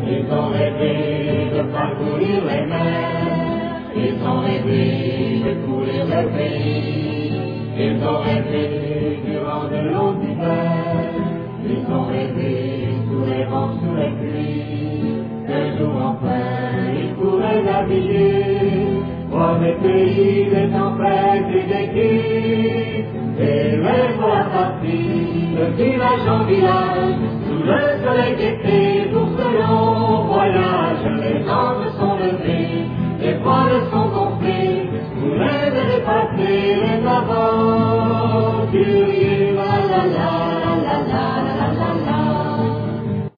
Ils ont rêvé de parcourir les mers, ils ont rêvé de courir le pays, ils ont rêvé durant de longs hivers, ils ont rêvé sous les vents, sous les pluies, de jour enfin ils pourraient naviguer, voir les pays des tempêtes et des guerres, et les voir partir de village en village.